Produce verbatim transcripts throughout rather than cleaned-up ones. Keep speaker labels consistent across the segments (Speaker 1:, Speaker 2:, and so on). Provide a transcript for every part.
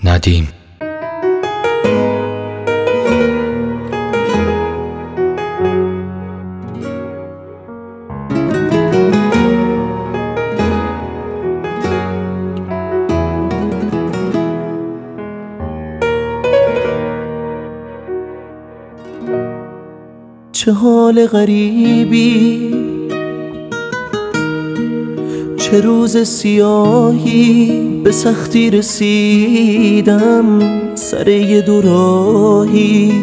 Speaker 1: ندیم.
Speaker 2: چه حال غریبی، چه روز سیاهی، به سختی رسیدم سر یه دوراهی.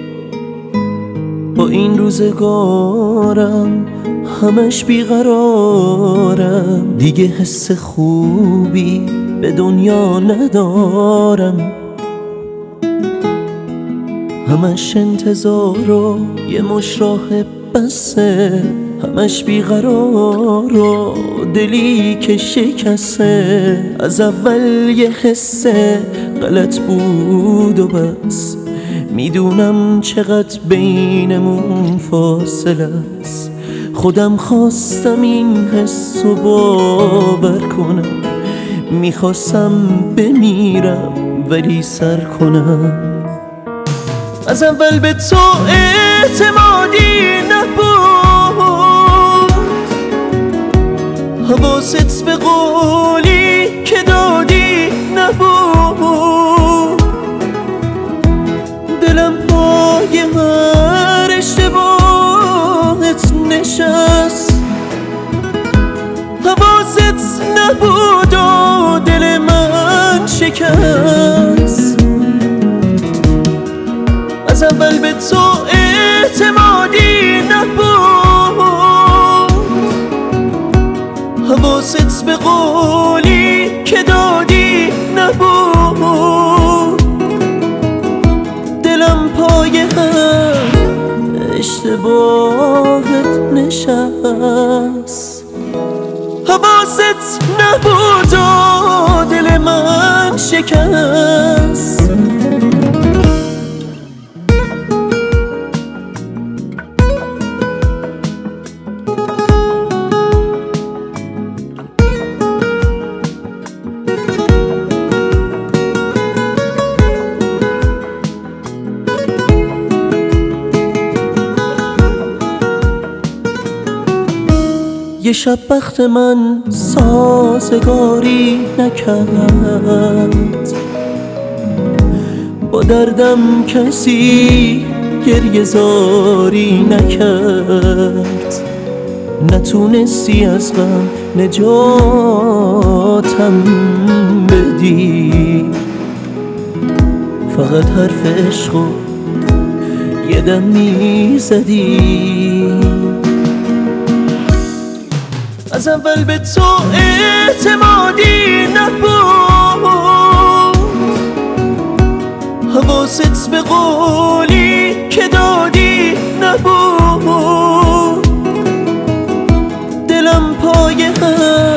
Speaker 2: با این روزگارم همش بیقرارم، دیگه حس خوبی به دنیا ندارم. همش انتظار و یه مش راه بسه، همش بیقرار و دلی که شکسته. از اول یه حس غلط بود و بس، میدونم چقدر بینمون فاصله است. خودم خواستم این حس رو باور کنم، میخواستم بمیرم ولی سر کنم. از اول به تو اعتمادی نبود، حواست به قولی که دادی نبود. دلم پای هر اشتباهت نشست، حواست نبود و دل من شکست. از اول به تو اعتمادی نبود، حواست به قولی که دادی نبود. دلم پای هر اشتباهت نشست، حواست نبود و دل من شکست. یه شب بخت من سازگاری نکرد، با دردم کسی گریه زاری نکرد. نتونستی از غم نجاتم بدی، فقط حرف عشقو یه دم میزدی. از اول به تو اعتمادی نبود، حواست به قولی که دادی نبود. دلم پای هر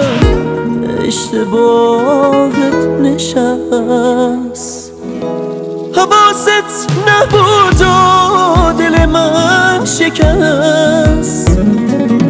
Speaker 2: اشتباهت نشست، حواست نبود و دل من شکست.